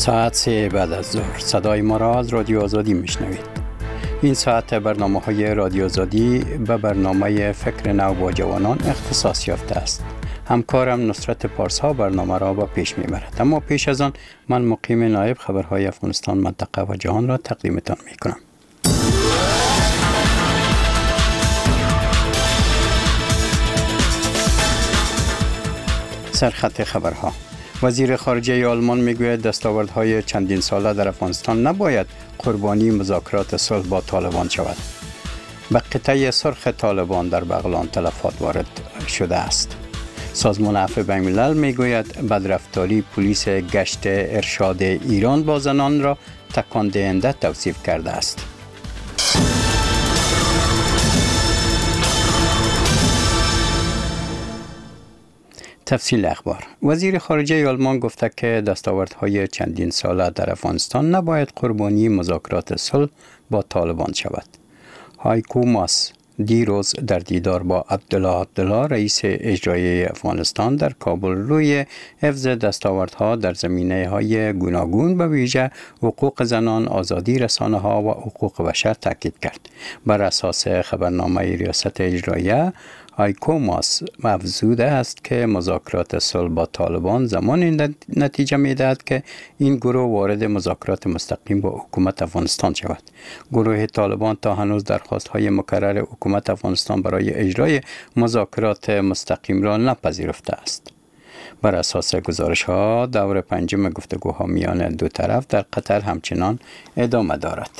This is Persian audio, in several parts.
ساعت 3 بعد از ظهر صدای ما را از رادیو آزادی میشنوید. این ساعت برنامه های رادیو آزادی به برنامه فکر نو با جوانان اختصاص یافته است. همکارم نصرت پارسا برنامه را با پیش میبرد. اما پیش از آن من مقیم نایب خبرهای افغانستان منطقه و جهان را تقدیمتان میکنم. سرخط خبرها. وزیر خارجه آلمان میگوید دستاوردهای چندین ساله در افغانستان نباید قربانی مذاکرات صلح با طالبان شود. به قطعه سرخ طالبان در بغلان تلفات وارد شده است. سازمان عفو بین‌الملل میگوید بدرفتاری پلیس گشت ارشاد ایران با زنان را تکان دهنده توصیف کرده است. تفصیل اخبار. وزیر خارجه آلمان گفته که دستاوردهای چندین ساله در افغانستان نباید قربانی مذاکرات صلح با طالبان شود. هایکو ماس دیروز در دیدار با عبدالله رئیس اجرایی افغانستان در کابل روی حفظ دستاوردها در زمینه‌های گوناگون به ویژه حقوق زنان، آزادی رسانه‌ها و حقوق بشر تاکید کرد. بر اساس خبرنامه ریاست اجراییه، هایکو ماس افزوده است که مذاکرات صلح با طالبان زمان نتیجه می‌دهد که این گروه وارد مذاکرات مستقیم با حکومت افغانستان شود. گروه طالبان تا هنوز درخواست‌های مکرر حکومت افغانستان برای اجرای مذاکرات مستقیم را نپذیرفته است. بر اساس گزارش‌ها دور پنجم گفتگوها میان دو طرف در قطر همچنان ادامه دارد.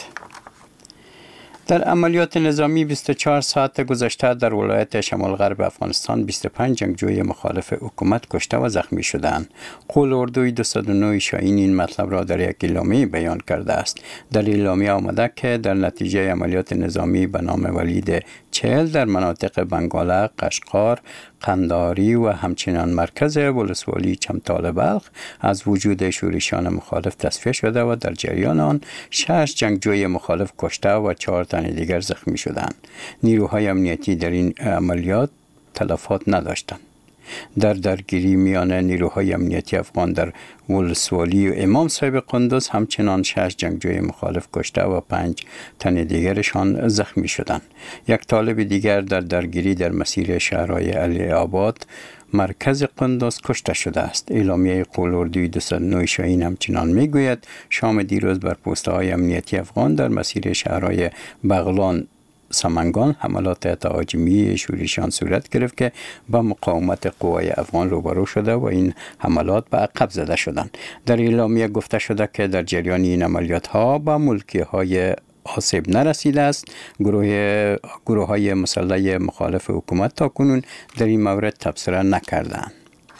در عملیات نظامی 24 ساعت گذشته در ولایت شمال غرب افغانستان 25 جنگجوی مخالف حکومت کشته و زخمی شدند. قول اردوی 209 شاهین این مطلب را در یک اعلامیه بیان کرده است. در اعلامیه آمده که در نتیجه عملیات نظامی به نام ولید 40 در مناطق بنگاله، قشقار، قنداری و همچنان مرکز ولسوالی چمتال بلخ از وجود شورشیان مخالف تصفیه شده و در جریان آن 6 جنگجوی مخالف کشته و 4 تن دیگر زخمی شدند. نیروهای امنیتی در این عملیات تلفات نداشتند. در درگیری میان نیروهای امنیتی افغان در ولسوالی و امام صاحب قندوز همچنان 6 جنگجوی مخالف کشته و 5 تن دیگرشان زخمی شدند. یک طالب دیگر در درگیری در مسیر شهرهای علی آباد مرکز قندوز کشته شده است. اعلامیه قول اردوی 209 شاهین همچنان میگوید شام دیروز بر پست‌های امنیتی افغان در مسیر شهرهای بغلان سمنگان حملات تهاجمی شورشیان صورت گرفت که با مقاومت قوای افغان روبرو شده و این حملات به عقب زده شدند. در اعلامیه گفته شده که در جریان این عملیات ها به ملکی های آسیب نرسیده است. گروه های مسلح مخالف حکومت تا کنون در این مورد تبصره نکردند.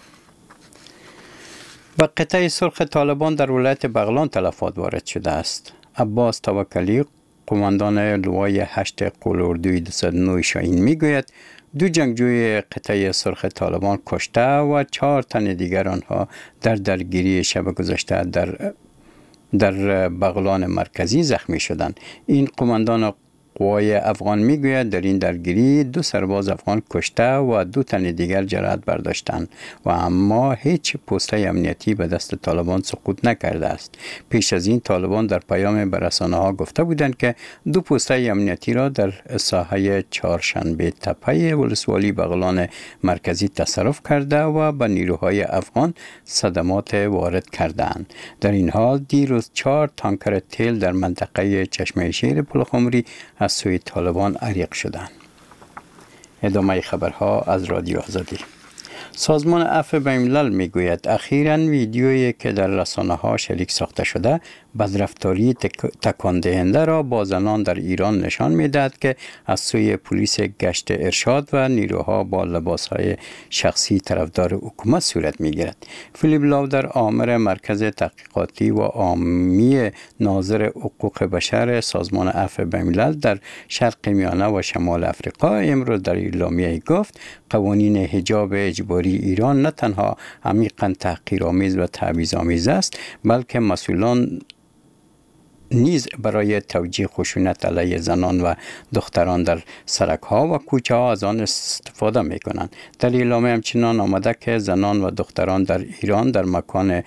به قطعه سرخ طالبان در ولایت بغلان تلفات وارد شده است. عباس توکلی قماندان لوای 8 قول اردوی 209 شاهین میگوید 2 جنگجوی قطعه سرخ طالبان کشته و 4 تن دیگر آنها در درگیری شب گذشته در بغلان مرکزی زخمی شدند. این قماندان قوای افغان میگوید در این درگیری 2 سرباز افغان کشته و 2 تن دیگر جراحت برداشتند و اما هیچ پست امنیتی به دست طالبان سقوط نکرده است. پیش از این طالبان در پیام به رسانه‌ها گفته بودند که 2 پست امنیتی را در ساحه چهارشنبه تپه ولسوالی بغلان مرکزی تصرف کرده و به نیروهای افغان صدمات وارد کردند. در این حال دیروز 4 تانکر تیل در منطقه چشمه شیر پلخمری از سوی طالبان عریق شدند. ادامه خبرها از رادیو آزادی. سازمان عفو بین‌الملل میگوید اخیراً ویدیویی که در رسانه‌ها شریک ساخته شده بدرفتاری تکان دهنده را با زنان در ایران نشان می‌دهد که از سوی پلیس گشت ارشاد و نیروها با لباس‌های شخصی طرفدار حکومت صورت می‌گیرد. فیلیپ لاودر آمر مرکز تحقیقاتی و عامی ناظر حقوق بشر سازمان عفو بین‌الملل در شرق میانه و شمال افریقا امروز در اعلامیه گفت قوانین حجاب اجباری ایران نه تنها عمیقاً تحقیرآمیز و تبعیض‌آمیز است بلکه مسئولان نیز برای توجیه خشونت علیه زنان و دختران در سرک‌ها و کوچه‌ها از آن استفاده می‌کنند. در اعلامیه همچنان آمده که زنان و دختران در ایران در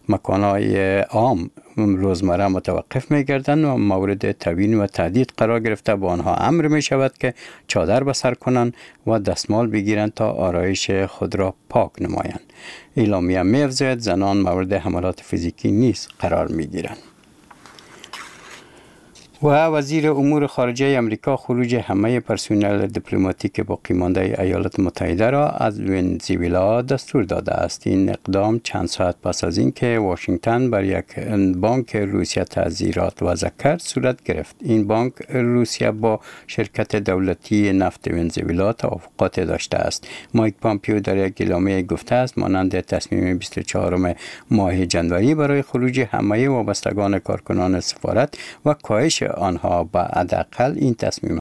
مکانهای عام روزمره متوقف می گردند و مورد توهین و تهدید قرار گرفته به آنها امر می شود که چادر به سر کنند و دستمال بگیرند تا آرایش خود را پاک نمایند. اعلامیه می افزاید زنان مورد حملات فیزیکی نیز قرار می گیرند. و وزیر امور خارجه امریکا خروج همه پرسنل دیپلماتیک باقی مانده ایالات متحده را از ونزوئلا دستور داده است. این اقدام چند ساعت پس از اینکه واشنگتن بر یک بانک روسیه تعذیرات وضع کرد صورت گرفت. این بانک روسیه با شرکت دولتی نفت ونزوئلا توافقات داشته است. مایک پامپیو در یک اعلامیه گفته است مانند تصمیم 24 ماه جنوری برای خروج همه وابستگان کارکنان سفارت و کاهش آنها به حداقل این تصمیم